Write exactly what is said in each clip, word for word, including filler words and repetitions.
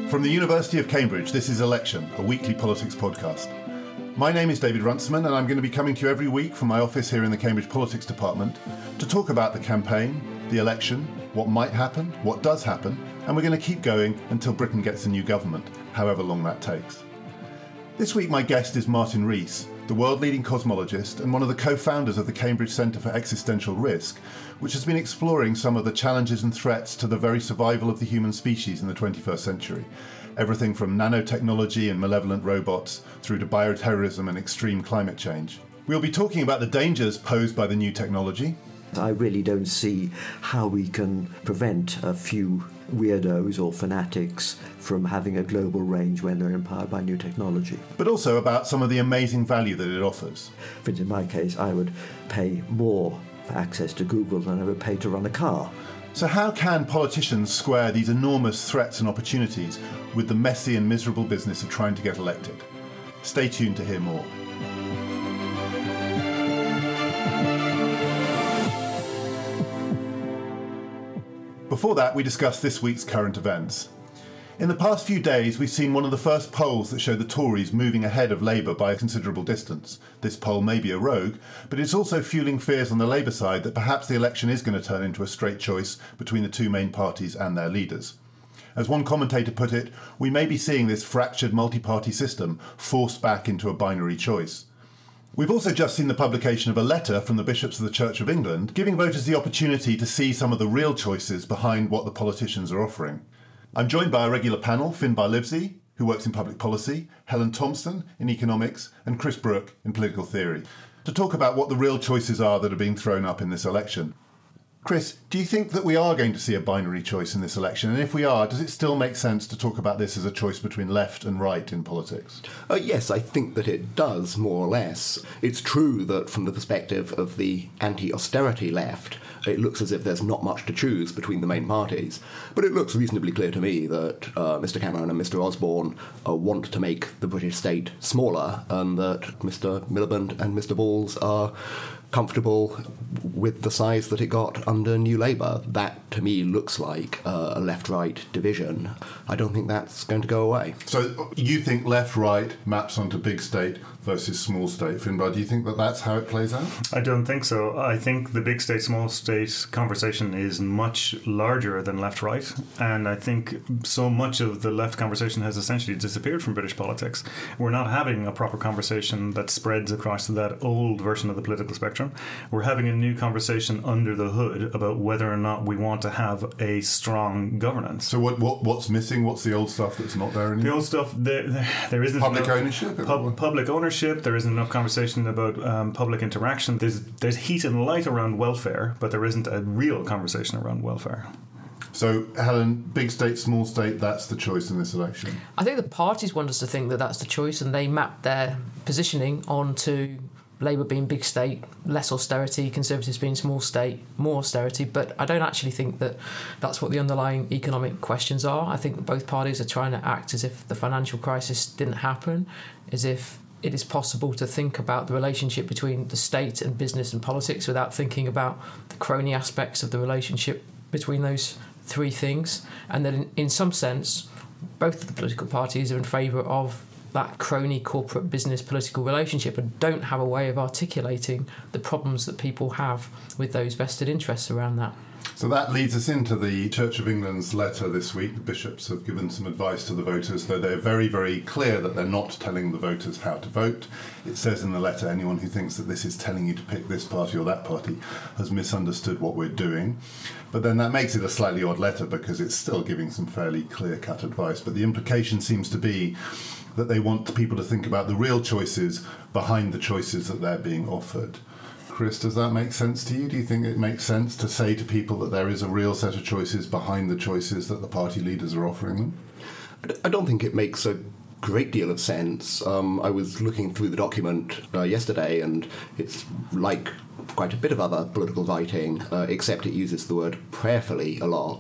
From the University of Cambridge, this is Election, a weekly politics podcast. My name is David Runciman, and I'm going to be coming to you every week from my office here in the Cambridge Politics Department to talk about the campaign, the election, what might happen, what does happen, and we're going to keep going until Britain gets a new government, however long that takes. This week my guest is Martin Rees, the world-leading cosmologist and one of the co-founders of the Cambridge Centre for Existential Risk, which has been exploring some of the challenges and threats to the very survival of the human species in the twenty-first century. Everything from nanotechnology and malevolent robots through to bioterrorism and extreme climate change. We'll be talking about the dangers posed by the new technology. I really don't see how we can prevent a few weirdos or fanatics from having a global range when they're empowered by new technology. But also about some of the amazing value that it offers. For instance, in my case, I would pay more for access to Google than I would pay to run a car. So how can politicians square these enormous threats and opportunities with the messy and miserable business of trying to get elected? Stay tuned to hear more. Before that, we discussed this week's current events. In the past few days, we've seen one of the first polls that show the Tories moving ahead of Labour by a considerable distance. This poll may be a rogue, but it's also fueling fears on the Labour side that perhaps the election is going to turn into a straight choice between the two main parties and their leaders. As one commentator put it, we may be seeing this fractured multi-party system forced back into a binary choice. We've also just seen the publication of a letter from the bishops of the Church of England giving voters the opportunity to see some of the real choices behind what the politicians are offering. I'm joined by a regular panel, Finbar Livesey, who works in public policy, Helen Thompson in economics, and Chris Brooke in political theory, to talk about what the real choices are that are being thrown up in this election. Chris, do you think that we are going to see a binary choice in this election? And if we are, does it still make sense to talk about this as a choice between left and right in politics? Uh, yes, I think that it does, more or less. It's true that from the perspective of the anti-austerity left, it looks as if there's not much to choose between the main parties. But it looks reasonably clear to me that uh, Mister Cameron and Mister Osborne uh, want to make the British state smaller, and that Mister Miliband and Mister Balls are comfortable with the size that it got under New Labour. That, to me, looks like uh, a left-right division. I don't think that's going to go away. So you think left-right maps onto big state versus small state. Finbar, do you think that that's how it plays out? I don't think so. I think the big state, small state conversation is much larger than left-right, and I think so much of the left conversation has essentially disappeared from British politics. We're not having a proper conversation that spreads across that old version of the political spectrum. We're having a new conversation under the hood about whether or not we want to have a strong governance. So what, what what's missing? What's the old stuff that's not there anymore? The old stuff, there, there isn't public enough, ownership. Pub, public ownership. There isn't enough conversation about um, public interaction. There's there's heat and light around welfare, but there isn't a real conversation around welfare. So, Helen, big state, small state, that's the choice in this election? I think the parties want us to think that that's the choice, and they map their positioning onto Labour being big state, less austerity, Conservatives being small state, more austerity. But I don't actually think that that's what the underlying economic questions are. I think both parties are trying to act as if the financial crisis didn't happen, as if it is possible to think about the relationship between the state and business and politics without thinking about the crony aspects of the relationship between those three things. And that in, in some sense, both of the political parties are in favour of that crony corporate business political relationship and don't have a way of articulating the problems that people have with those vested interests around that. So that leads us into the Church of England's letter this week. The bishops have given some advice to the voters, though they're very, very clear that they're not telling the voters how to vote. It says in the letter, anyone who thinks that this is telling you to pick this party or that party has misunderstood what we're doing. But then that makes it a slightly odd letter because it's still giving some fairly clear-cut advice. But the implication seems to be that they want people to think about the real choices behind the choices that they're being offered. Chris, does that make sense to you? Do you think it makes sense to say to people that there is a real set of choices behind the choices that the party leaders are offering them? I don't think it makes a great deal of sense. Um, I was looking through the document uh, yesterday, and it's like quite a bit of other political writing, uh, except it uses the word prayerfully a lot.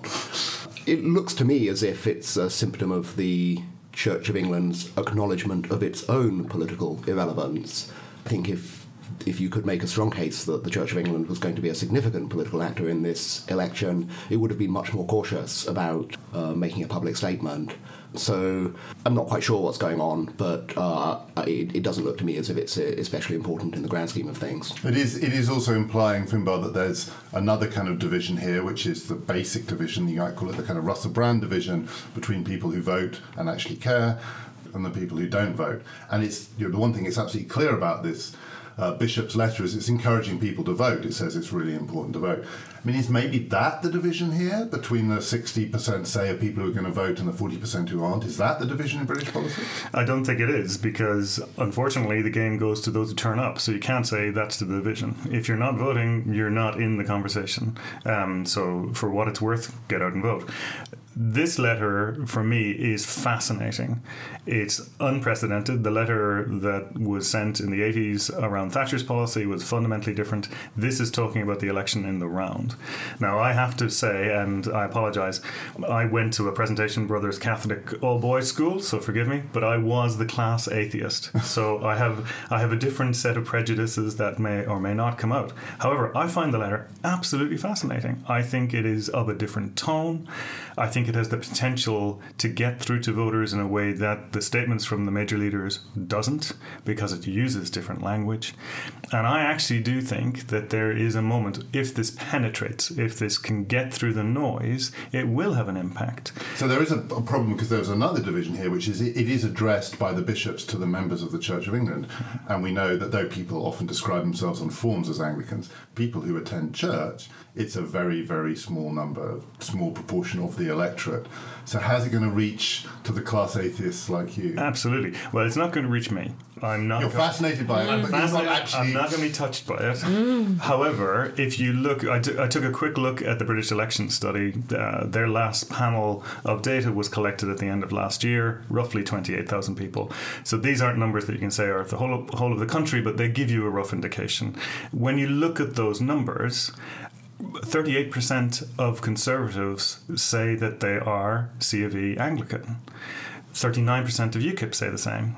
It looks to me as if it's a symptom of the Church of England's acknowledgement of its own political irrelevance. I think if if you could make a strong case that the Church of England was going to be a significant political actor in this election, it would have been much more cautious about uh, making a public statement. So I'm not quite sure what's going on, but uh, it, it doesn't look to me as if it's especially important in the grand scheme of things. It is It is also implying, Finbar, that there's another kind of division here, which is the basic division, you might call it the kind of Russell Brand division, between people who vote and actually care and the people who don't vote. And it's, you know, the one thing that's absolutely clear about this Uh, Bishop's letter is it's encouraging people to vote. It says it's really important to vote. I mean, is maybe that the division here between the sixty percent, say, of people who are going to vote and the forty percent who aren't? Is that the division in British politics? I don't think it is, because unfortunately the game goes to those who turn up. So you can't say that's the division. If you're not voting, you're not in the conversation. Um, so for what it's worth, get out and vote. This letter, for me, is fascinating. It's unprecedented. The letter that was sent in the eighties around Thatcher's policy was fundamentally different. This is talking about the election in the round. Now, I have to say, and I apologise, I went to a Presentation Brothers Catholic all-boys school, so forgive me, but I was the class atheist. So I have I have a different set of prejudices that may or may not come out. However, I find the letter absolutely fascinating. I think it is of a different tone. I think it has the potential to get through to voters in a way that the statements from the major leaders doesn't, because it uses different language. And I actually do think that there is a moment, if this penetrates, if this can get through the noise, it will have an impact. So there is a, a problem, because there's another division here, which is it, it is addressed by the bishops to the members of the Church of England. And we know that though people often describe themselves on forms as Anglicans, people who attend church, it's a very, very small number, small proportion of the electorate. So how's it going to reach to the class atheists like you? Absolutely. Well, it's not going to reach me. I'm not. You're going, fascinated by it, I'm but fascinated. you're not actually. I'm not going to be touched by it. Mm. However, if you look, I, t- I took a quick look at the British election study. Uh, their last panel of data was collected at the end of last year, roughly twenty-eight thousand people. So these aren't numbers that you can say are the whole of, whole of the country, but they give you a rough indication. When you look at those numbers, thirty-eight percent of Conservatives say that they are C of E Anglican. thirty-nine percent of UKIP say the same.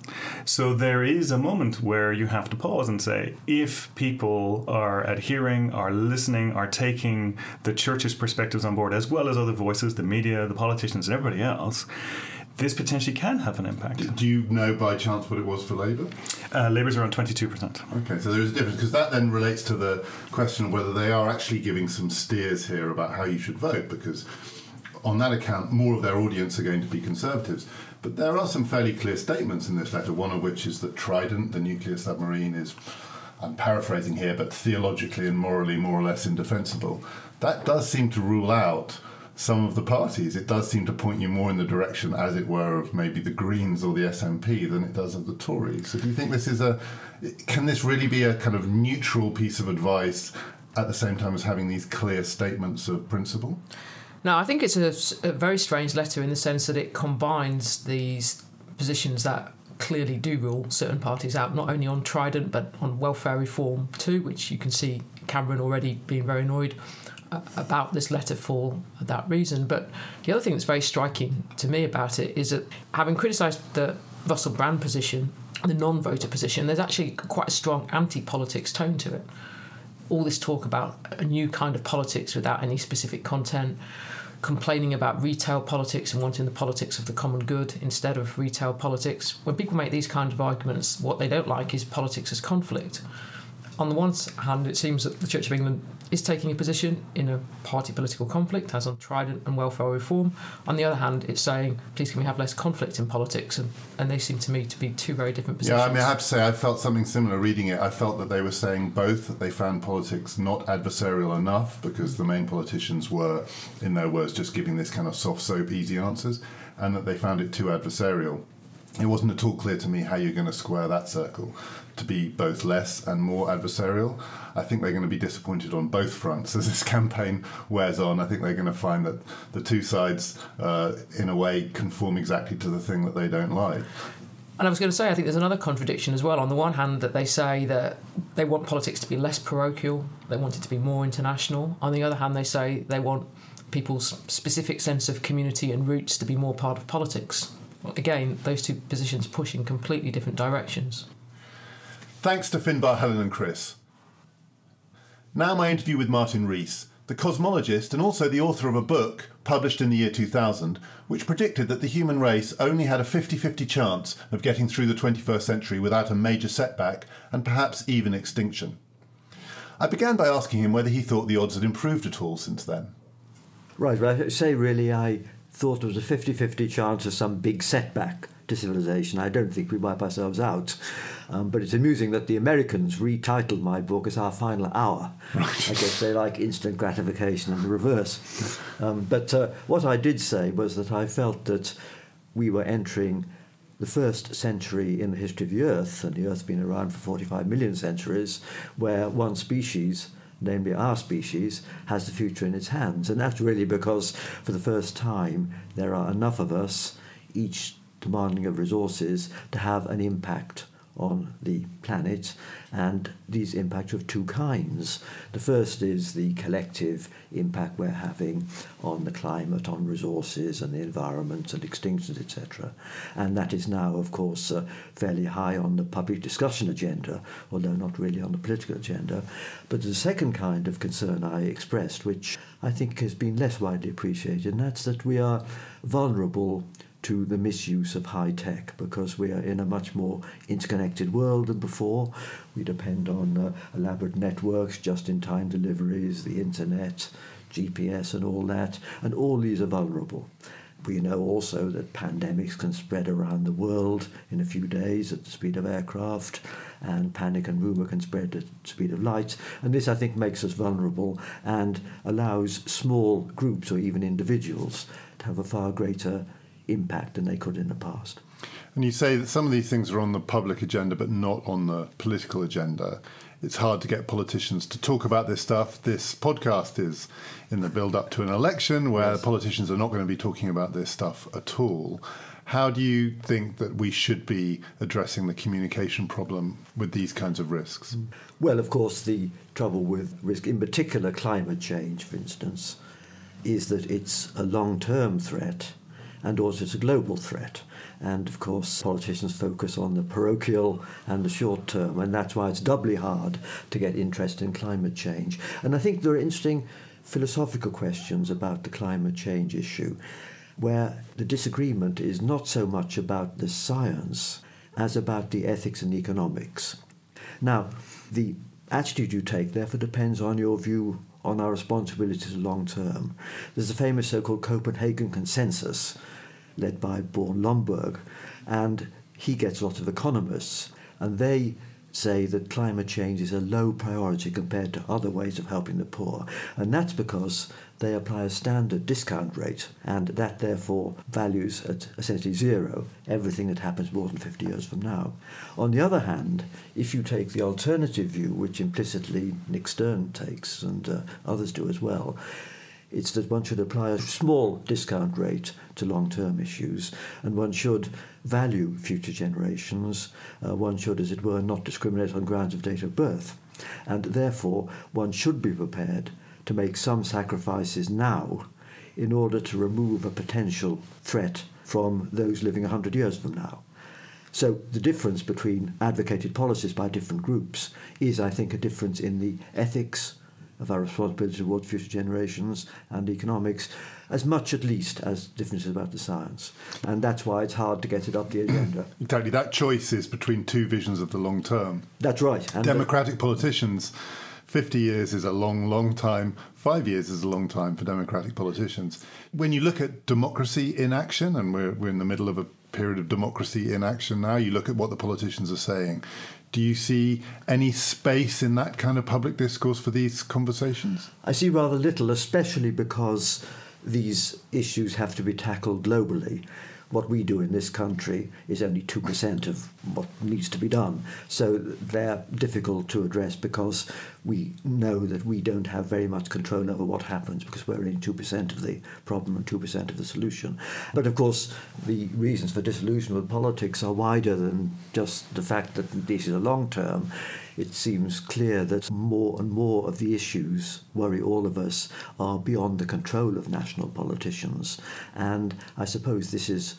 So there is a moment where you have to pause and say, if people are adhering, are listening, are taking the church's perspectives on board, as well as other voices, the media, the politicians, and everybody else, this potentially can have an impact. Do you know by chance what it was for Labour? Uh, Labour's around twenty-two percent. Okay, so there is a difference, because that then relates to the question of whether they are actually giving some steers here about how you should vote, because on that account, more of their audience are going to be Conservatives. But there are some fairly clear statements in this letter, one of which is that Trident, the nuclear submarine, is, I'm paraphrasing here, but theologically and morally more or less indefensible. That does seem to rule out some of the parties. It does seem to point you more in the direction, as it were, of maybe the Greens or the S N P than it does of the Tories. So do you think this is a... Can this really be a kind of neutral piece of advice at the same time as having these clear statements of principle? No, I think it's a, a very strange letter in the sense that it combines these positions that clearly do rule certain parties out, not only on Trident but on welfare reform too, which you can see Cameron already being very annoyed about this letter for that reason. But the other thing that's very striking to me about it is that, having criticised the Russell Brand position, the non-voter position, there's actually quite a strong anti-politics tone to it. All this talk about a new kind of politics without any specific content, complaining about retail politics and wanting the politics of the common good instead of retail politics. When people make these kinds of arguments, what they don't like is politics as conflict. On the one hand, it seems that the Church of England is taking a position in a party political conflict, as on Trident and welfare reform. On the other hand, it's saying, please can we have less conflict in politics? And, and they seem to me to be two very different positions. Yeah, I mean, I have to say, I felt something similar reading it. I felt that they were saying both, that they found politics not adversarial enough, because the main politicians were, in their words, just giving this kind of soft soap, easy answers, and that they found it too adversarial. It wasn't at all clear to me how you're going to square that circle to be both less and more adversarial. I think they're going to be disappointed on both fronts as this campaign wears on. I think they're going to find that the two sides, uh, in a way, conform exactly to the thing that they don't like. And I was going to say, I think there's another contradiction as well. On the one hand, that they say that they want politics to be less parochial, they want it to be more international. On the other hand, they say they want people's specific sense of community and roots to be more part of politics. Again, those two positions push in completely different directions. Thanks to Finbar, Helen and Chris. Now my interview with Martin Rees, the cosmologist and also the author of a book published in the year two thousand, which predicted that the human race only had a fifty-fifty chance of getting through the twenty-first century without a major setback and perhaps even extinction. I began by asking him whether he thought the odds had improved at all since then. Right, well, I say really I thought there was a fifty-fifty chance of some big setback to civilization. I don't think we wipe ourselves out. Um, but it's amusing that the Americans retitled my book as Our Final Hour. Right. I guess they like instant gratification and the reverse. Um, but uh, what I did say was that I felt that we were entering the first century in the history of the Earth, and the Earth's been around for forty-five million centuries, where one species, namely our species, has the future in its hands. And that's really because for the first time there are enough of us, each demanding of resources, to have an impact on the planet, and these impacts are of two kinds. The first is the collective impact we're having on the climate, on resources and the environment and extinctions, et cetera. And that is now, of course, uh, fairly high on the public discussion agenda, although not really on the political agenda. But the second kind of concern I expressed, which I think has been less widely appreciated, and that's that we are vulnerable to the misuse of high tech, because we are in a much more interconnected world than before. We depend on uh, elaborate networks, just-in-time deliveries, the internet, G P S and all that, and all these are vulnerable. We know also that pandemics can spread around the world in a few days at the speed of aircraft, and panic and rumour can spread at the speed of light. And this, I think, makes us vulnerable and allows small groups or even individuals to have a far greater impact than they could in the past. And you say that some of these things are on the public agenda but not on the political agenda. It's hard to get politicians to talk about this stuff. This podcast is in the build-up to an election where yes. politicians are not going to be talking about this stuff at all. How do you think that we should be addressing the communication problem with these kinds of risks? Well, of course, the trouble with risk, in particular climate change, for instance, is that it's a long-term threat, and also it's a global threat. And, of course, politicians focus on the parochial and the short term, and that's why it's doubly hard to get interest in climate change. And I think there are interesting philosophical questions about the climate change issue, where the disagreement is not so much about the science as about the ethics and economics. Now, the attitude you take, therefore, depends on your view on our responsibilities long term. There's a famous so-called Copenhagen Consensus, led by Born Lomborg, and he gets a lot of economists, and they say that climate change is a low priority compared to other ways of helping the poor, and that's because they apply a standard discount rate, and that therefore values at essentially zero everything that happens more than fifty years from now. On the other hand, if you take the alternative view, which implicitly Nick Stern takes and uh, others do as well, it's that one should apply a small discount rate to long-term issues, and one should value future generations. Uh, one should, as it were, not discriminate on grounds of date of birth. And therefore, one should be prepared to make some sacrifices now in order to remove a potential threat from those living one hundred years from now. So the difference between advocated policies by different groups is, I think, a difference in the ethics of our responsibility towards future generations and economics, as much at least as differences about the science. And that's why it's hard to get it up the agenda. Exactly. That choice is between two visions of the long term. That's right. And Democratic uh, politicians, fifty years is a long, long time. Five years is a long time for democratic politicians. When you look at democracy in action, and we're, we're in the middle of a period of democracy in action now, you look at what the politicians are saying. Do you see any space in that kind of public discourse for these conversations? I see rather little, especially because these issues have to be tackled globally. What we do in this country is only two percent of what needs to be done. So they're difficult to address because we know that we don't have very much control over what happens, because we're only two percent of the problem and two percent of the solution. But of course, the reasons for disillusion with politics are wider than just the fact that this is a long term. It seems clear that more and more of the issues worry all of us are beyond the control of national politicians. And I suppose this is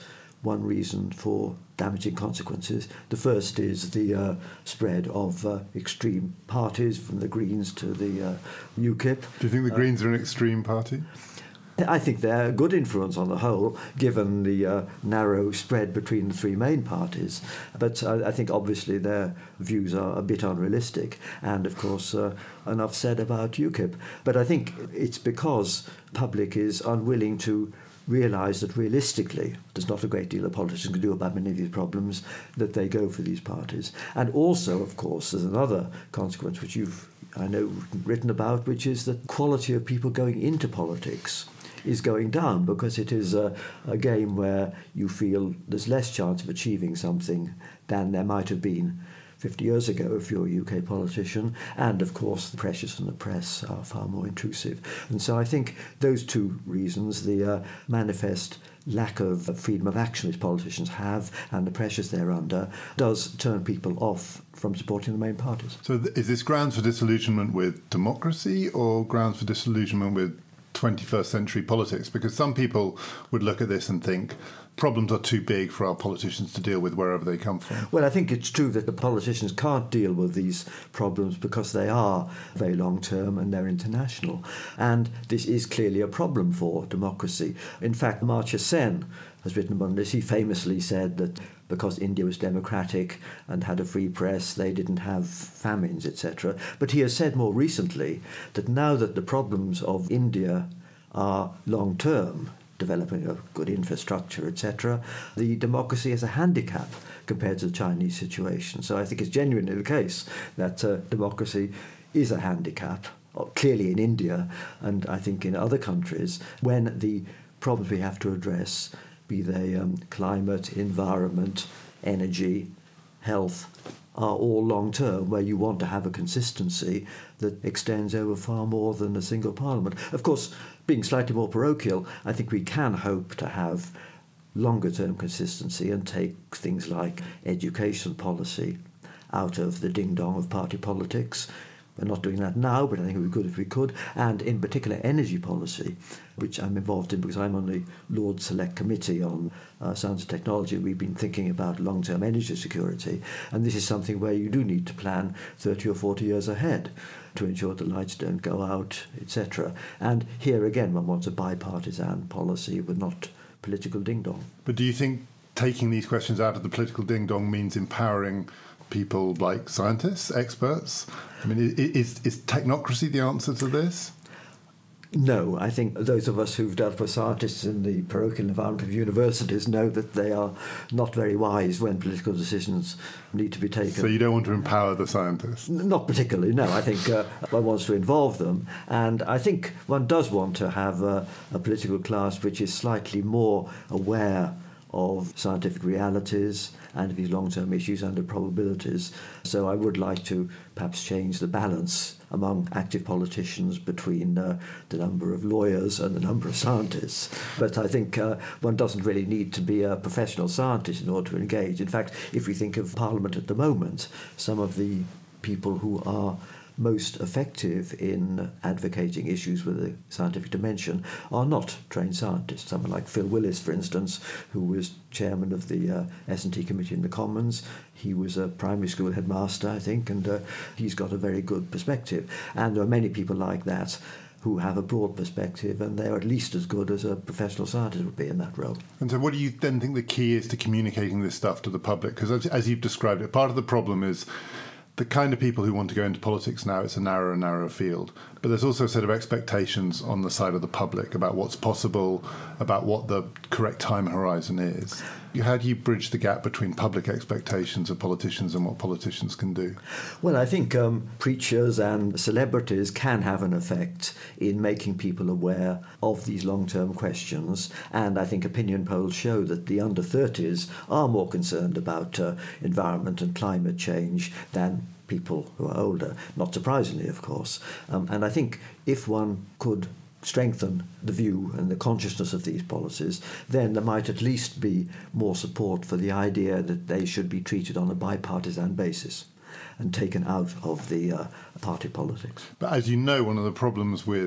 one reason for damaging consequences. The first is the uh, spread of uh, extreme parties, from the Greens to the uh, UKIP. Do you think the Greens uh, are an extreme party? I think they're a good influence on the whole, given the uh, narrow spread between the three main parties. But I, I think obviously their views are a bit unrealistic, and of course uh, enough said about UKIP. But I think it's because the public is unwilling to realise that realistically there's not a great deal a politician can do about many of these problems, that they go for these parties. And also, of course, there's another consequence which you've, I know, written about, which is the quality of people going into politics is going down, because it is a, a game where you feel there's less chance of achieving something than there might have been fifty years ago if you're a U K politician. And of course the pressures from the press are far more intrusive. And so I think those two reasons, the uh, manifest lack of freedom of action which politicians have and the pressures they're under, does turn people off from supporting the main parties. So th- is this grounds for disillusionment with democracy or grounds for disillusionment with twenty-first century politics? Because some people would look at this and think problems are too big for our politicians to deal with wherever they come from. Well, I think it's true that the politicians can't deal with these problems because they are very long-term and they're international. And this is clearly a problem for democracy. In fact, Amartya Sen has written about this. He famously said that because India was democratic and had a free press, they didn't have famines, et cetera. But he has said more recently that now that the problems of India are long-term, developing a good infrastructure, et cetera, the democracy is a handicap compared to the Chinese situation. So I think it's genuinely the case that uh, democracy is a handicap, clearly in India, and I think in other countries, when the problems we have to address, be they um, climate, environment, energy, health, are all long-term, where you want to have a consistency that extends over far more than a single parliament. Of course, being slightly more parochial, I think we can hope to have longer-term consistency and take things like education policy out of the ding-dong of party politics. We're not doing that now, but I think it would be good if we could. And in particular, energy policy, which I'm involved in because I'm on the Lords Select Committee on uh, Science and Technology. We've been thinking about long-term energy security, and this is something where you do need to plan thirty or forty years ahead to ensure the lights don't go out, et cetera. And here again, one wants a bipartisan policy with not political ding-dong. But do you think taking these questions out of the political ding-dong means empowering people like scientists, experts? I mean, is, is technocracy the answer to this? No, I think those of us who've dealt with scientists in the parochial environment of universities know that they are not very wise when political decisions need to be taken. So you don't want to empower the scientists? N- not particularly, no. I think uh, one wants to involve them. And I think one does want to have a, a political class which is slightly more aware of scientific realities and of these long-term issues and the probabilities. So I would like to perhaps change the balance among active politicians between uh, the number of lawyers and the number of scientists. But I think uh, one doesn't really need to be a professional scientist in order to engage. In fact, if we think of Parliament at the moment, some of the people who are most effective in advocating issues with a scientific dimension are not trained scientists. Someone like Phil Willis, for instance, who was chairman of the uh, S and T committee in the Commons. He was a primary school headmaster, I think, and uh, he's got a very good perspective. And there are many people like that who have a broad perspective, and they're at least as good as a professional scientist would be in that role. And so what do you then think the key is to communicating this stuff to the public? Because as, as you've described it, part of the problem is the kind of people who want to go into politics now, it's a narrower and narrower field. But there's also a set of expectations on the side of the public about what's possible, about what the correct time horizon is. How do you bridge the gap between public expectations of politicians and what politicians can do? Well, I think um, preachers and celebrities can have an effect in making people aware of these long-term questions. And I think opinion polls show that the under thirties are more concerned about uh, environment and climate change than people who are older, not surprisingly, of course. Um, and I think if one could strengthen the view and the consciousness of these policies, then there might at least be more support for the idea that they should be treated on a bipartisan basis and taken out of the uh, party politics. But as you know, one of the problems with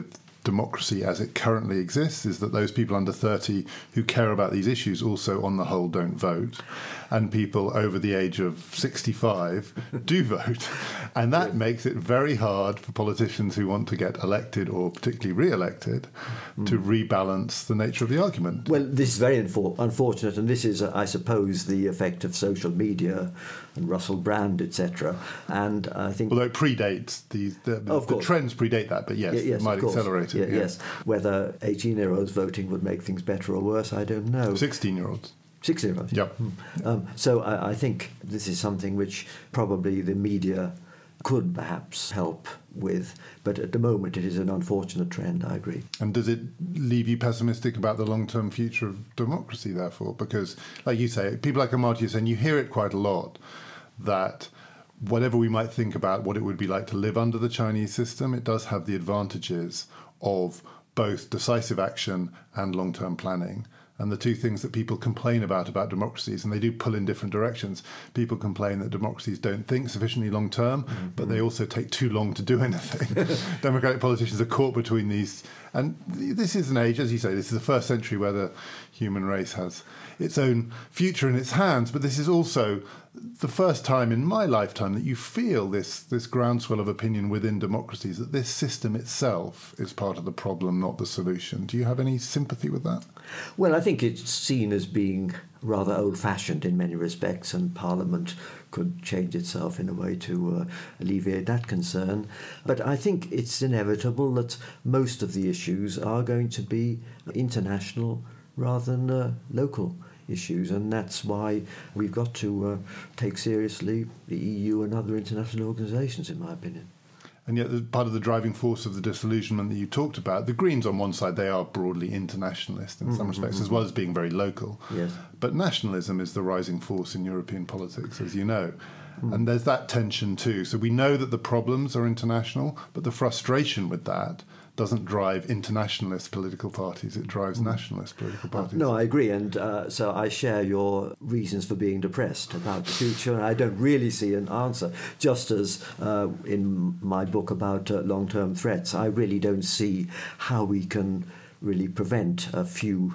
democracy as it currently exists is that those people under thirty who care about these issues also, on the whole, don't vote. And people over the age of sixty-five do vote. And that yeah. makes it very hard for politicians who want to get elected or particularly re-elected mm. to rebalance the nature of the argument. Well, this is very infor- unfortunate, and this is, uh, I suppose, the effect of social media and Russell Brand, et cetera. And I think... Although it predates, the, the, the trends predate that, but yes, yeah, yes it might accelerate it. Yeah, yeah. Yes. Whether eighteen-year-olds voting would make things better or worse, I don't know. sixteen-year-olds. sixteen-year-olds? Yep. Um, so I, I think this is something which probably the media could perhaps help with, but at the moment it is an unfortunate trend, I agree. And does it leave you pessimistic about the long-term future of democracy, therefore? Because, like you say, people like Amartya Sen, you hear it quite a lot, that whatever we might think about what it would be like to live under the Chinese system, it does have the advantages of both decisive action and long-term planning. And the two things that people complain about about democracies, and they do pull in different directions. People complain that democracies don't think sufficiently long term, mm-hmm. but they also take too long to do anything. Democratic politicians are caught between these. And this is an age, as you say, this is the first century where the human race has its own future in its hands. But this is also the first time in my lifetime that you feel this, this groundswell of opinion within democracies, that this system itself is part of the problem, not the solution. Do you have any sympathy with that? Well, I think it's seen as being rather old-fashioned in many respects, and Parliament could change itself in a way to uh, alleviate that concern. But I think it's inevitable that most of the issues are going to be international rather than uh, local issues, and that's why we've got to uh, take seriously the E U and other international organisations, in my opinion. And yet, part of the driving force of the disillusionment that you talked about, the Greens on one side, they are broadly internationalist in mm-hmm, some respects, mm-hmm. as well as being very local. Yes. But nationalism is the rising force in European politics, as you know. Mm. And there's that tension too. So we know that the problems are international, but the frustration with that doesn't drive internationalist political parties, it drives mm. nationalist political parties. Uh, no, I agree, and uh, so I share your reasons for being depressed about the future, and I don't really see an answer. Just as uh, in my book about uh, long-term threats, I really don't see how we can really prevent a few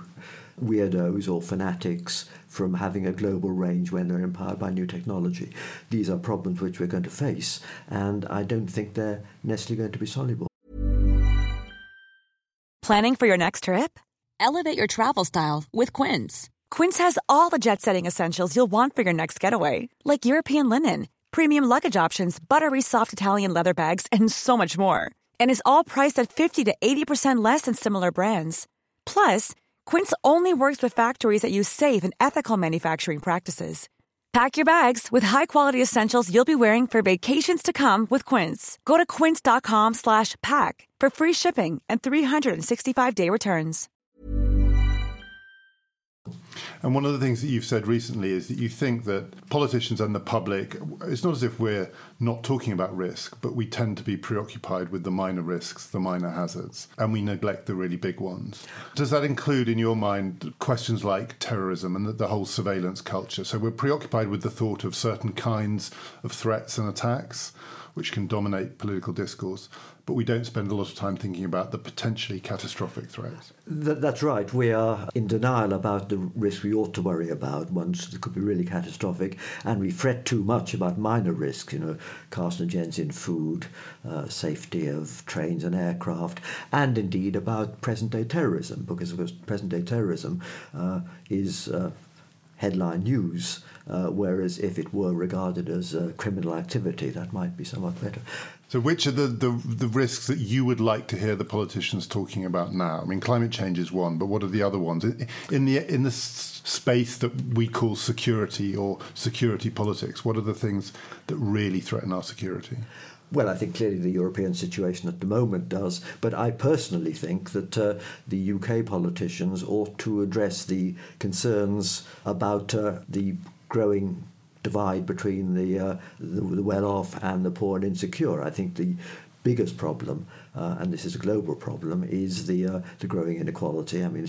weirdos or fanatics from having a global range when they're empowered by new technology. These are problems which we're going to face, and I don't think they're necessarily going to be soluble. Planning for your next trip? Elevate your travel style with Quince. Quince has all the jet-setting essentials you'll want for your next getaway, like European linen, premium luggage options, buttery soft Italian leather bags, and so much more. And is all priced at fifty to eighty percent less than similar brands. Plus, Quince only works with factories that use safe and ethical manufacturing practices. Pack your bags with high-quality essentials you'll be wearing for vacations to come with Quince. Go to quince.com slash pack for free shipping and three sixty-five day returns. And one of the things that you've said recently is that you think that politicians and the public, it's not as if we're not talking about risk, but we tend to be preoccupied with the minor risks, the minor hazards, and we neglect the really big ones. Does that include, in your mind, questions like terrorism and the, the whole surveillance culture? So we're preoccupied with the thought of certain kinds of threats and attacks, which can dominate political discourse, but we don't spend a lot of time thinking about the potentially catastrophic threats. Th- that's right. We are in denial about the risk we ought to worry about, ones that could be really catastrophic, and we fret too much about minor risks, you know, carcinogens in food, uh, safety of trains and aircraft, and indeed about present-day terrorism, because, of course, present-day terrorism uh, is uh, headline news, uh, whereas if it were regarded as uh, criminal activity, that might be somewhat better. So which are the, the, the risks that you would like to hear the politicians talking about now? I mean, climate change is one, but what are the other ones? In the, in the s- space that we call security or security politics, what are the things that really threaten our security? Well, I think clearly the European situation at the moment does, but I personally think that uh, the U K politicians ought to address the concerns about uh, the growing divide between the, uh, the, the well-off and the poor and insecure. I think the biggest problem, uh, and this is a global problem, is the uh, the growing inequality. I mean, it's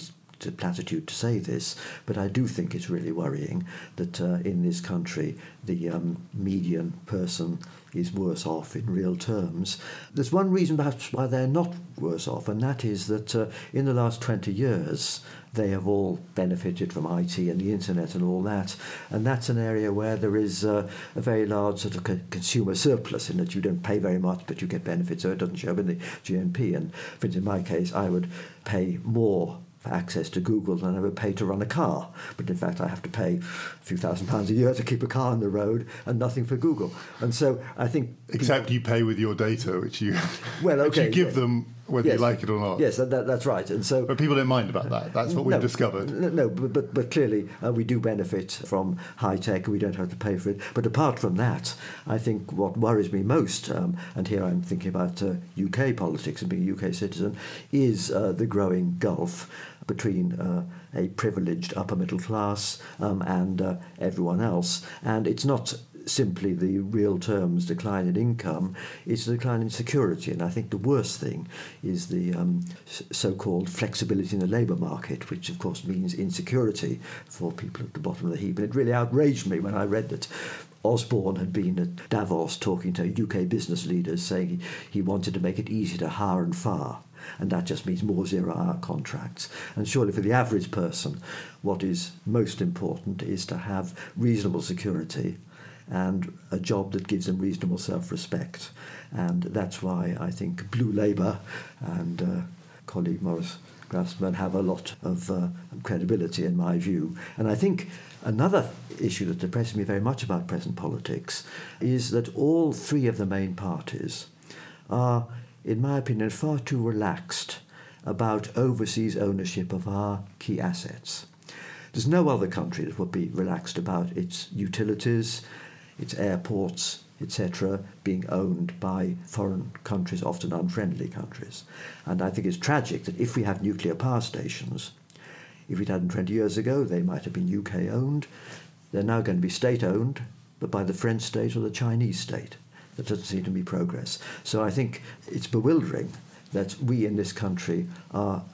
it's a platitude to say this, but I do think it's really worrying that uh, in this country the um, median person is worse off in real terms. There's one reason perhaps why they're not worse off, and that is that uh, in the last twenty years they have all benefited from I T and the internet and all that, and that's an area where there is uh, a very large sort of co- consumer surplus in that you don't pay very much but you get benefits, so it doesn't show up in the G N P. And for instance, in my case, I would pay more for access to Google than I would pay to run a car. But in fact, I have to pay a few thousand pounds a year to keep a car on the road and nothing for Google. And so I think... Except you pay with your data, which you, well, okay, which you give yeah. them whether yes. you like it or not. Yes, that, that, that's right. And so, but people don't mind about that. That's what we've no, discovered. No, no but, but, but clearly uh, we do benefit from high tech. We don't have to pay for it. But apart from that, I think what worries me most, um, and here I'm thinking about uh, U K politics and being a U K citizen, is uh, the growing gulf between uh, a privileged upper middle class um, and uh, everyone else. And it's not simply the real terms decline in income, it's a decline in security. And I think the worst thing is the um, so-called flexibility in the labour market, which of course means insecurity for people at the bottom of the heap. And it really outraged me when I read that Osborne had been at Davos talking to U K business leaders saying he, he wanted to make it easy to hire and fire. And that just means more zero-hour contracts. And surely for the average person, what is most important is to have reasonable security and a job that gives them reasonable self-respect. And that's why I think Blue Labour and uh, colleague Maurice Grafsman have a lot of uh, credibility in my view. And I think another issue that depresses me very much about present politics is that all three of the main parties are, in my opinion, far too relaxed about overseas ownership of our key assets. There's no other country that would be relaxed about its utilities, its airports, et cetera, being owned by foreign countries, often unfriendly countries. And I think it's tragic that if we have nuclear power stations, if we'd had them twenty years ago, they might have been U K-owned. They're now going to be state-owned, but by the French state or the Chinese state. There doesn't seem to be progress. So I think it's bewildering that we in this country are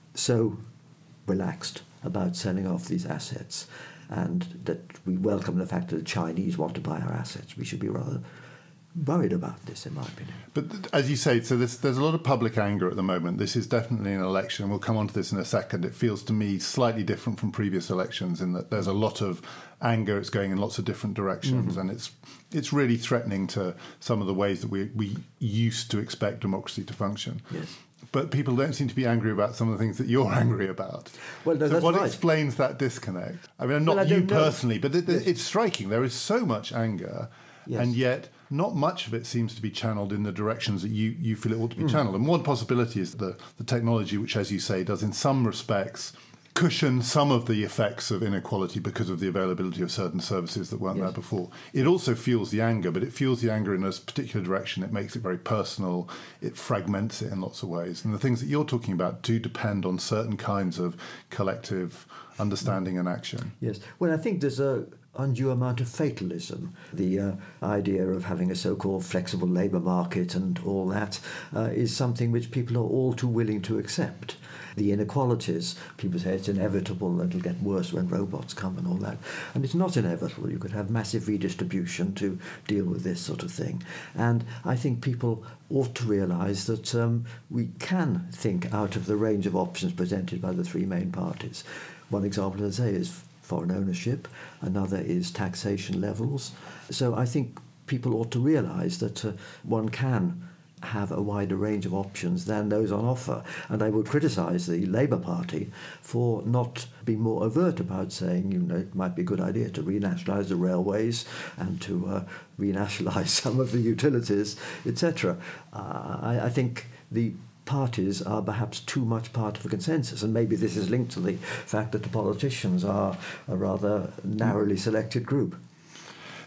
so relaxed about selling off these assets, and that we welcome the fact that the Chinese want to buy our assets. We should be rather worried about this, in my opinion. But as you say, so there's, there's a lot of public anger at the moment. This is definitely an election. We'll come on to this in a second. It feels to me slightly different from previous elections in that there's a lot of anger. It's going in lots of different directions, mm-hmm. and it's it's really threatening to some of the ways that we, we used to expect democracy to function. Yes. But people don't seem to be angry about some of the things that you're angry about. Well, no, so that's what right. explains that disconnect? I mean, not well, I you don't know. personally, but it, yes. it's striking. There is so much anger, yes. and yet not much of it seems to be channeled in the directions that you, you feel it ought to be mm. channeled. And one possibility is the, the technology, which, as you say, does in some respects cushion some of the effects of inequality because of the availability of certain services that weren't yes. there before. It also fuels the anger, but it fuels the anger in a particular direction. It makes it very personal. It fragments it in lots of ways. And the things that you're talking about do depend on certain kinds of collective understanding and action. Yes. Well, I think there's a undue amount of fatalism. The uh, idea of having a so-called flexible labour market and all that uh, is something which people are all too willing to accept. The inequalities, people say it's inevitable that it'll get worse when robots come and all that. And it's not inevitable. You could have massive redistribution to deal with this sort of thing. And I think people ought to realise that um, we can think out of the range of options presented by the three main parties. One example, as I say, is foreign ownership. Another is taxation levels. So I think people ought to realise that uh, one can have a wider range of options than those on offer. And I would criticise the Labour Party for not being more overt about saying, you know, it might be a good idea to renationalise the railways and to uh, renationalise some of the utilities, et cetera. Uh, I, I think the parties are perhaps too much part of a consensus, and maybe this is linked to the fact that the politicians are a rather narrowly selected group.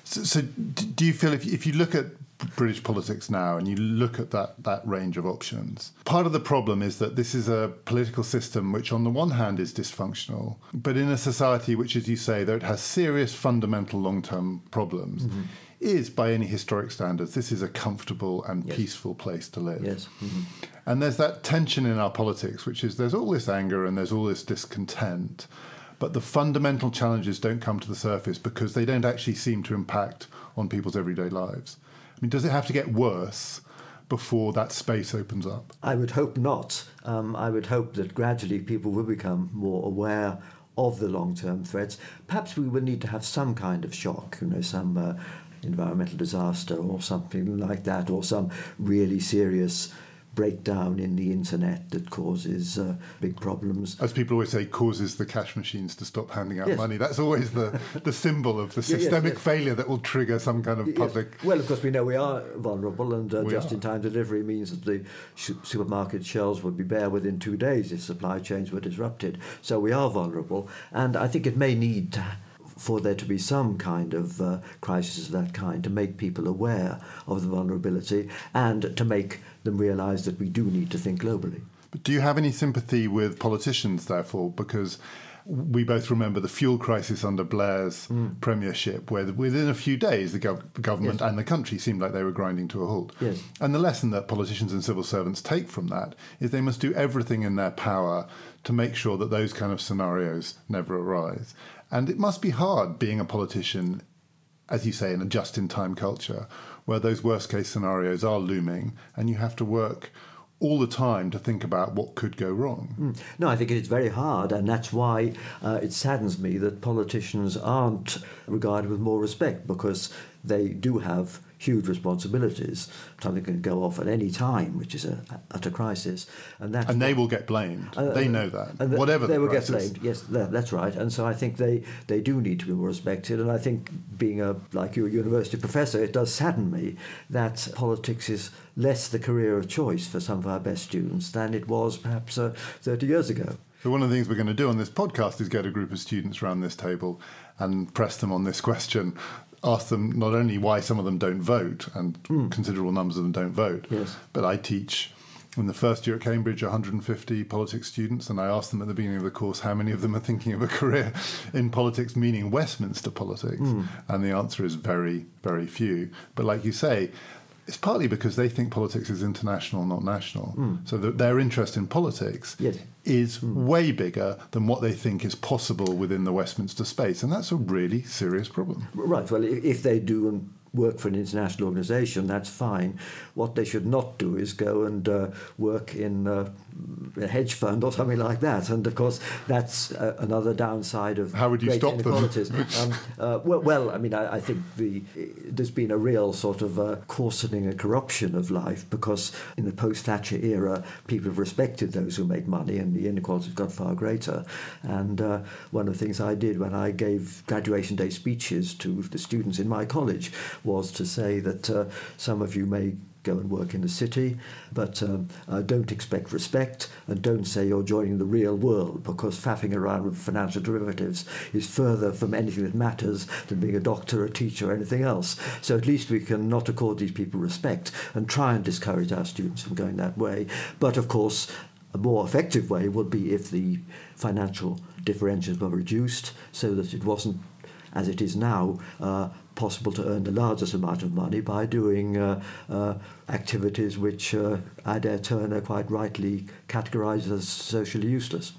So, so do you feel if if you look at British politics now and you look at that, that range of options, part of the problem is that this is a political system which on the one hand is dysfunctional, but in a society which, as you say, though it has serious fundamental long-term problems, mm-hmm. is by any historic standards, this is a comfortable and yes. peaceful place to live. Yes. Mm-hmm. And there's that tension in our politics, which is there's all this anger and there's all this discontent, but the fundamental challenges don't come to the surface because they don't actually seem to impact on people's everyday lives. I mean, does it have to get worse before that space opens up? I would hope not. Um, I would hope that gradually people will become more aware of the long-term threats. Perhaps we will need to have some kind of shock, you know, some uh, environmental disaster or something like that, or some really serious breakdown in the internet that causes uh, big problems. As people always say, causes the cash machines to stop handing out yes. money. That's always the, the symbol of the systemic yes, yes. failure that will trigger some kind of yes. public... Well, of course, we know we are vulnerable, and uh, just-in-time delivery means that the sh- supermarket shelves would be bare within two days if supply chains were disrupted. So we are vulnerable, and I think it may need to for there to be some kind of uh, crisis of that kind to make people aware of the vulnerability and to make them realise that we do need to think globally. But do you have any sympathy with politicians, therefore? Because we both remember the fuel crisis under Blair's mm. premiership, where within a few days the gov- government yes. and the country seemed like they were grinding to a halt. Yes. And the lesson that politicians and civil servants take from that is they must do everything in their power to make sure that those kind of scenarios never arise. And it must be hard being a politician, as you say, in a just-in-time culture, where those worst-case scenarios are looming, and you have to work all the time to think about what could go wrong. Mm. No, I think it's very hard, and that's why uh, it saddens me that politicians aren't regarded with more respect, because they do have huge responsibilities. Something can go off at any time, which is a utter crisis, and that's and they what, will get blamed. Uh, they know that. And the, Whatever they the will crisis. get blamed. Yes, that, that's right. And so I think they, they do need to be more respected. And I think, being a like you, a university professor, it does sadden me that politics is less the career of choice for some of our best students than it was perhaps uh, thirty years ago. So one of the things we're going to do on this podcast is get a group of students around this table and press them on this question. Ask them not only why some of them don't vote, and mm. considerable numbers of them don't vote, yes. but I teach in the first year at Cambridge one hundred fifty politics students, and I asked them at the beginning of the course how many of them are thinking of a career in politics, meaning Westminster politics, mm. and the answer is very, very few. But like you say, it's partly because they think politics is international, not national. Mm. So that their interest in politics yes. is mm. way bigger than what they think is possible within the Westminster space. And that's a really serious problem. Right. Well, if they do work for an international organisation, that's fine. What they should not do is go and uh, work in uh, a hedge fund or something like that. And of course, that's uh, another downside of how would you great stop inequalities. them? um, uh, well, well, I mean, I, I think the there's been a real sort of uh, coarsening and corruption of life, because in the post-Thatcher era, people have respected those who make money, and the inequalities got far greater. And uh, one of the things I did when I gave graduation day speeches to the students in my college was to say that uh, some of you may go and work in the city, but um, uh, don't expect respect, and don't say you're joining the real world, because faffing around with financial derivatives is further from anything that matters than being a doctor, a teacher, or anything else. So at least we can not accord these people respect and try and discourage our students from going that way. But of course, a more effective way would be if the financial differentials were reduced, so that it wasn't, as it is now, uh, possible to earn the largest amount of money by doing uh, uh, activities which uh, Adair Turner quite rightly categorised as socially useless.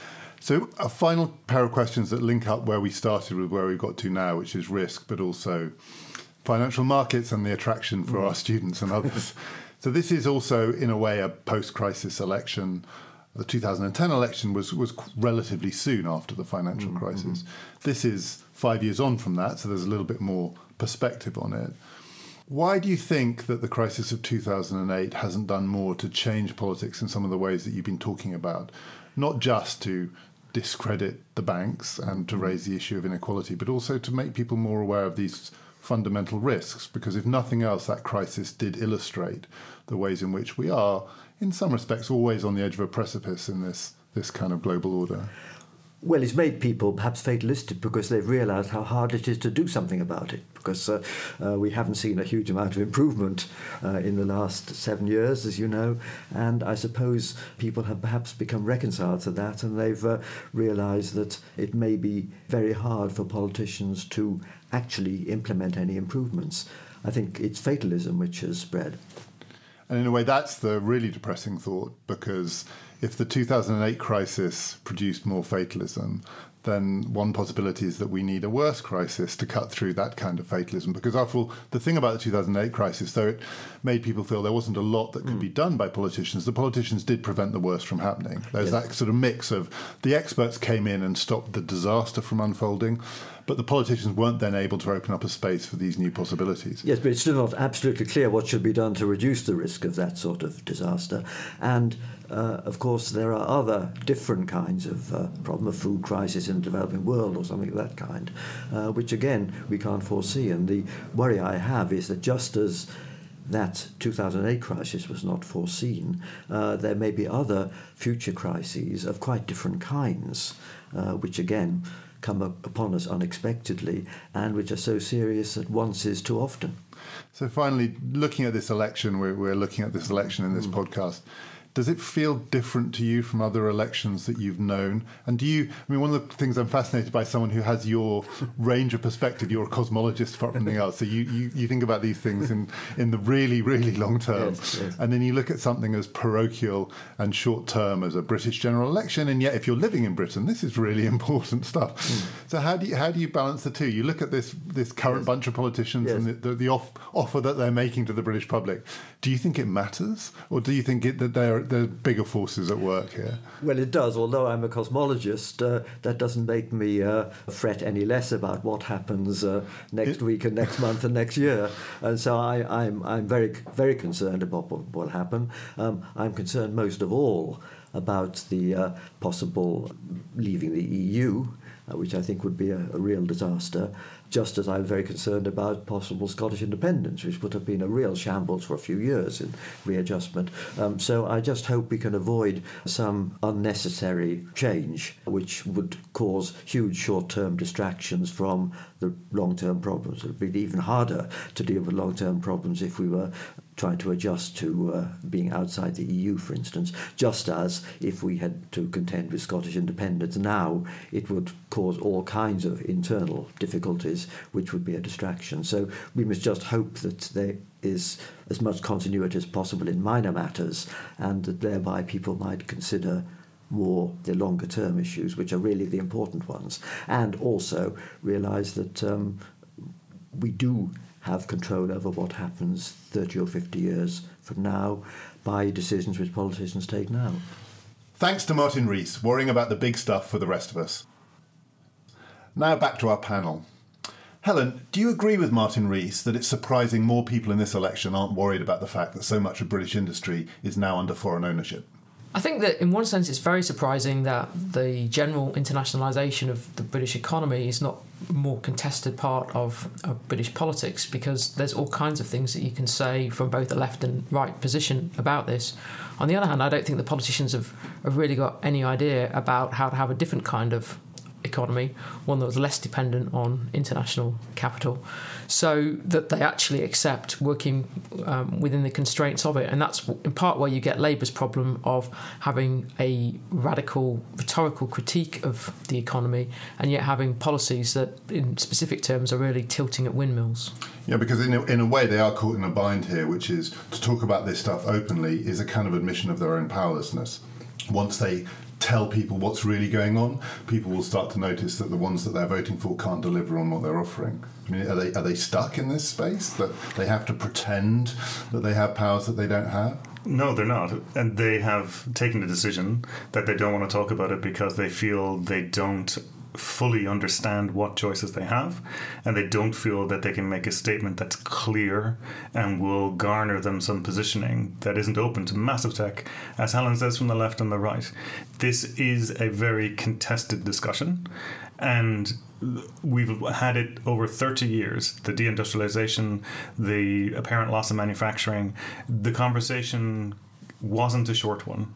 So a final pair of questions that link up where we started with where we got to now, which is risk, but also financial markets and the attraction for mm. our students and others. So this is also, in a way, a post-crisis election. The two thousand ten election was, was relatively soon after the financial mm-hmm. crisis. This is five years on from that, so there's a little bit more perspective on it. Why do you think that the crisis of two thousand eight hasn't done more to change politics in some of the ways that you've been talking about? Not just to discredit the banks and to raise the issue of inequality, but also to make people more aware of these fundamental risks, because if nothing else, that crisis did illustrate the ways in which we are, in some respects, always on the edge of a precipice in this, this kind of global order. Well, it's made people perhaps fatalistic because they've realised how hard it is to do something about it, because uh, uh, we haven't seen a huge amount of improvement uh, in the last seven years, as you know, and I suppose people have perhaps become reconciled to that, and they've uh, realised that it may be very hard for politicians to actually implement any improvements. I think it's fatalism which has spread. And in a way, that's the really depressing thought, because if the two thousand eight crisis produced more fatalism, then one possibility is that we need a worse crisis to cut through that kind of fatalism. Because after all, the thing about the two thousand eight crisis, though it made people feel there wasn't a lot that could mm. be done by politicians, the politicians did prevent the worst from happening. There's yes. that sort of mix of the experts came in and stopped the disaster from unfolding, but the politicians weren't then able to open up a space for these new possibilities. Yes, but it's still not absolutely clear what should be done to reduce the risk of that sort of disaster. And, uh, of course, there are other different kinds of uh, problem, a food crisis in the developing world or something of that kind, uh, which, again, we can't foresee. And the worry I have is that just as that two thousand eight crisis was not foreseen, uh, there may be other future crises of quite different kinds, uh, which, again, come up upon us unexpectedly and which are so serious that once is too often. So finally, looking at this election, we're, we're looking at this election in this mm. podcast. Does it feel different to you from other elections that you've known? And do you, I mean, one of the things I'm fascinated by, someone who has your range of perspective, you're a cosmologist for everything else, so you, you, you think about these things in, in the really, really long term. Yes, yes. And then you look at something as parochial and short term as a British general election, and yet if you're living in Britain, this is really important stuff. Mm. So how do you, how do you balance the two? You look at this, this current yes. bunch of politicians yes. and the, the, the off, offer that they're making to the British public. Do you think it matters? Or do you think it, that they're there's bigger forces at work here? Well, it does. Although I'm a cosmologist, uh, that doesn't make me uh, fret any less about what happens uh, next it, week and next month and next year. And so I, I'm I'm very very concerned about what will happen. Um, I'm concerned most of all about the uh, possible leaving the E U, uh, which I think would be a, a real disaster. Just as I'm very concerned about possible Scottish independence, which would have been a real shambles for a few years in readjustment. Um, so I just hope we can avoid some unnecessary change, which would cause huge short-term distractions from the long-term problems. It would be even harder to deal with long-term problems if we were trying to adjust to uh, being outside the E U, for instance, just as if we had to contend with Scottish independence now, it would cause all kinds of internal difficulties, which would be a distraction. So we must just hope that there is as much continuity as possible in minor matters, and that thereby people might consider more the longer term issues, which are really the important ones, and also realise that um, we do have control over what happens thirty or fifty years from now by decisions which politicians take now. Thanks to Martin Rees, worrying about the big stuff for the rest of us. Now back to our panel. Helen, do you agree with Martin Rees that it's surprising more people in this election aren't worried about the fact that so much of British industry is now under foreign ownership? I think that in one sense it's very surprising that the general internationalisation of the British economy is not a more contested part of, of British politics, because there's all kinds of things that you can say from both the left and right position about this. On the other hand, I don't think the politicians have, have really got any idea about how to have a different kind of economy, one that was less dependent on international capital, so that they actually accept working um, within the constraints of it. And that's in part where you get Labour's problem of having a radical rhetorical critique of the economy and yet having policies that in specific terms are really tilting at windmills. Yeah, because in a, in a way they are caught in a bind here, which is to talk about this stuff openly is a kind of admission of their own powerlessness. Once they tell people what's really going on, people will start to notice that the ones that they're voting for can't deliver on what they're offering. I mean, are they are they stuck in this space that they have to pretend that they have powers that they don't have? No, they're not. And they have taken the decision that they don't want to talk about it because they feel they don't fully understand what choices they have, and they don't feel that they can make a statement that's clear and will garner them some positioning that isn't open to massive tech, as Helen says, from the left and the right. This is a very contested discussion, and we've had it over thirty years. The deindustrialization, the apparent loss of manufacturing, the conversation wasn't a short one.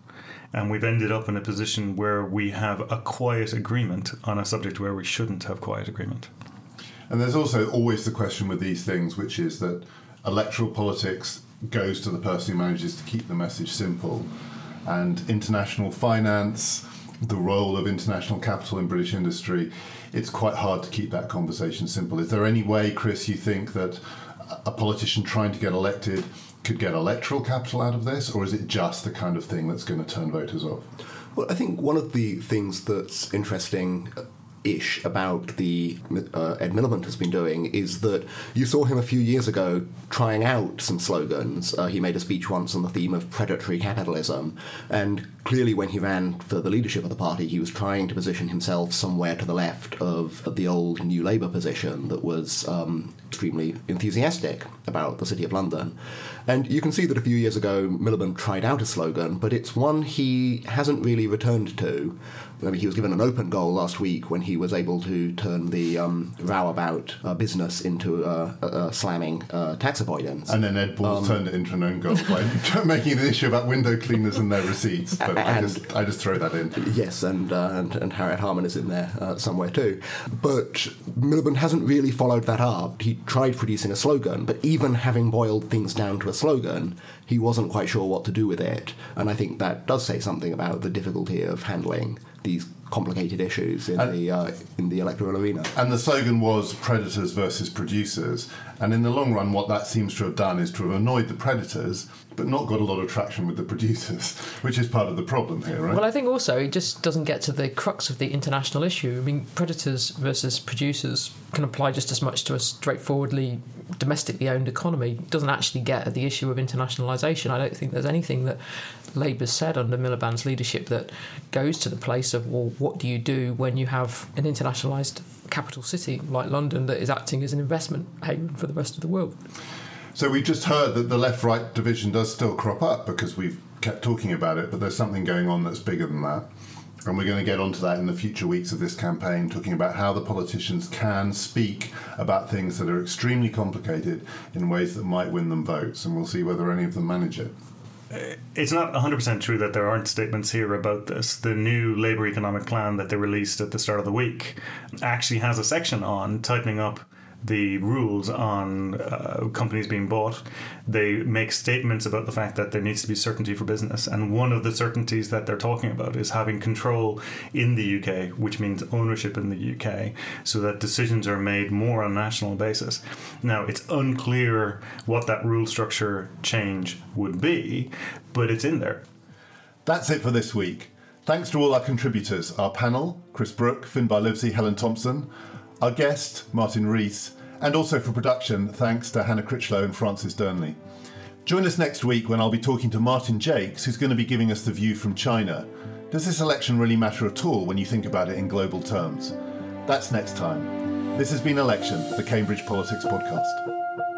And we've ended up in a position where we have a quiet agreement on a subject where we shouldn't have quiet agreement. And there's also always the question with these things, which is that electoral politics goes to the person who manages to keep the message simple. And international finance, the role of international capital in British industry, it's quite hard to keep that conversation simple. Is there any way, Chris, you think that a politician trying to get elected could get electoral capital out of this, or is it just the kind of thing that's going to turn voters off? Well, I think one of the things that's interesting ish about the uh, Ed Miliband has been doing is that you saw him a few years ago trying out some slogans. Uh, he made a speech once on the theme of predatory capitalism, and clearly when he ran for the leadership of the party, he was trying to position himself somewhere to the left of, of the old New Labour position that was um, extremely enthusiastic about the City of London. And you can see that a few years ago, Miliband tried out a slogan, but it's one he hasn't really returned to. I mean, he was given an open goal last week when he was able to turn the um, row about uh, business into uh, uh, slamming uh, tax avoidance. And then Ed Balls um, turned it into an own goal by making an issue about window cleaners and their receipts. But and, I, just, I just throw that in. Yes, and uh, and, and Harriet Harman is in there uh, somewhere too. But Miliband hasn't really followed that up. He tried producing a slogan, but even having boiled things down to a slogan, he wasn't quite sure what to do with it. And I think that does say something about the difficulty of handling these complicated issues in and, the uh, in the electoral arena. And the slogan was predators versus producers. And in the long run, what that seems to have done is to have annoyed the predators, but not got a lot of traction with the producers, which is part of the problem here, right? Well, I think also it just doesn't get to the crux of the international issue. I mean, predators versus producers can apply just as much to a straightforwardly domestically owned economy. It doesn't actually get at the issue of internationalisation. I don't think there's anything that Labour's said under Miliband's leadership that goes to the place of, well, what do you do when you have an internationalised capital city like London that is acting as an investment haven for the rest of the world? So we just heard that the left-right division does still crop up because we've kept talking about it, but there's something going on that's bigger than that. And we're going to get onto that in the future weeks of this campaign, talking about how the politicians can speak about things that are extremely complicated in ways that might win them votes, and we'll see whether any of them manage it. It's not one hundred percent true that there aren't statements here about this. The new Labour economic plan that they released at the start of the week actually has a section on tightening up the rules on uh, companies being bought. They make statements about the fact that there needs to be certainty for business, and one of the certainties that they're talking about is having control in the U K, which means ownership in the U K, so that decisions are made more on a national basis. Now, it's unclear what that rule structure change would be, but it's in there. That's it for this week. Thanks to all our contributors, our panel, Chris Brooke, Finbar Livesey, Helen Thompson, our guest, Martin Rees, and also for production, thanks to Hannah Critchlow and Francis Durnley. Join us next week when I'll be talking to Martin Jakes, who's going to be giving us the view from China. Does this election really matter at all when you think about it in global terms? That's next time. This has been Election, the Cambridge Politics Podcast.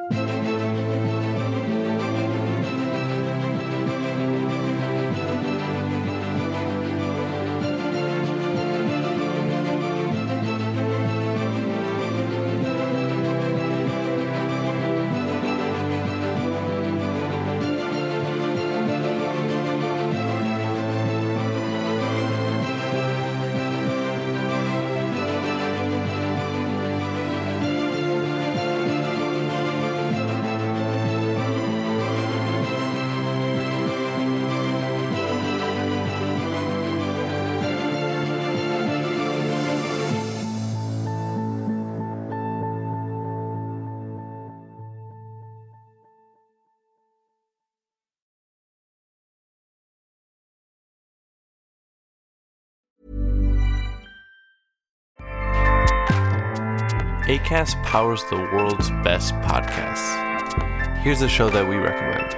Acast powers the world's best podcasts. Here's a show that we recommend.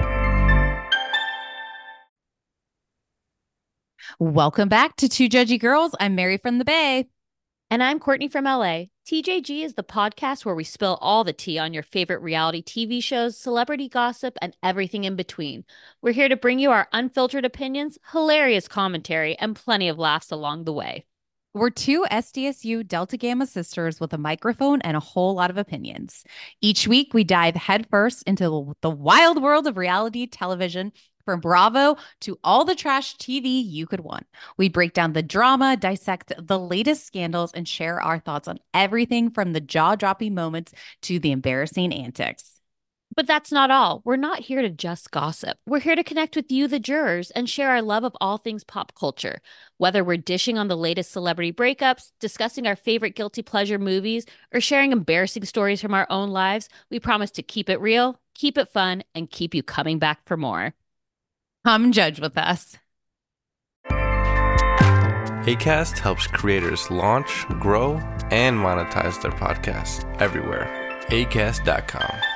Welcome back to Two Judgy Girls. I'm Mary from the Bay. And I'm Courtney from L A. T J G is the podcast where we spill all the tea on your favorite reality T V shows, celebrity gossip, and everything in between. We're here to bring you our unfiltered opinions, hilarious commentary, and plenty of laughs along the way. We're two S D S U Delta Gamma sisters with a microphone and a whole lot of opinions. Each week, we dive headfirst into the wild world of reality television, From Bravo to all the trash T V you could want. We break down the drama, dissect the latest scandals, and share our thoughts on everything from the jaw-dropping moments to the embarrassing antics. But that's not all. We're not here to just gossip. We're here to connect with you, the jurors, and share our love of all things pop culture. Whether we're dishing on the latest celebrity breakups, discussing our favorite guilty pleasure movies, or sharing embarrassing stories from our own lives, we promise to keep it real, keep it fun, and keep you coming back for more. Come judge with us. Acast helps creators launch, grow, and monetize their podcasts everywhere. acast dot com.